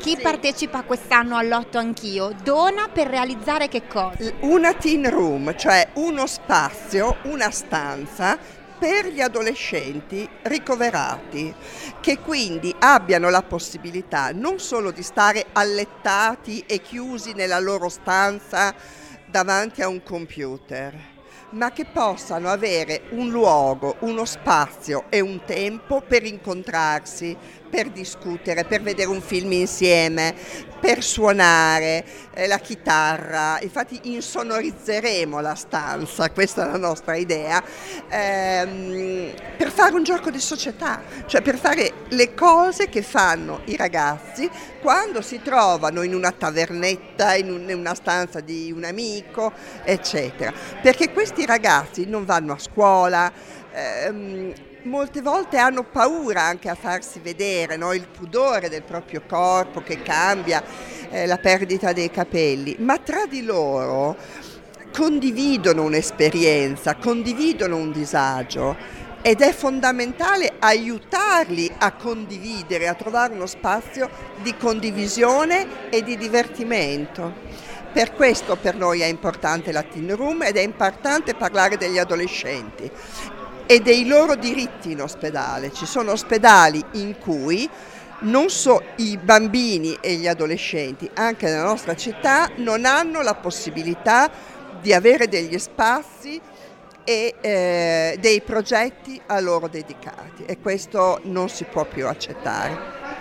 Chi Sì. partecipa quest'anno all'Otto Anch'io dona per realizzare che cosa? Una teen room, cioè uno spazio, una stanza per gli adolescenti ricoverati, che quindi abbiano la possibilità non solo di stare allettati e chiusi nella loro stanza davanti a un computer, ma che possano avere un luogo, uno spazio e un tempo per incontrarsi, per discutere, per vedere un film insieme, per suonare la chitarra. Infatti insonorizzeremo la stanza, questa è la nostra idea, per fare un gioco di società, cioè per fare le cose che fanno i ragazzi quando si trovano in una tavernetta, in una stanza di un amico, eccetera. Perché questi ragazzi non vanno a scuola, molte volte hanno paura anche a farsi vedere, no? Il pudore del proprio corpo che cambia, la perdita dei capelli, ma tra di loro condividono un'esperienza, condividono un disagio ed è fondamentale aiutarli a condividere, a trovare uno spazio di condivisione e di divertimento. Per questo per noi è importante la teen room ed è importante parlare degli adolescenti e dei loro diritti in ospedale. Ci sono ospedali in cui non so, i bambini e gli adolescenti, anche nella nostra città, non hanno la possibilità di avere degli spazi e dei progetti a loro dedicati, e questo non si può più accettare.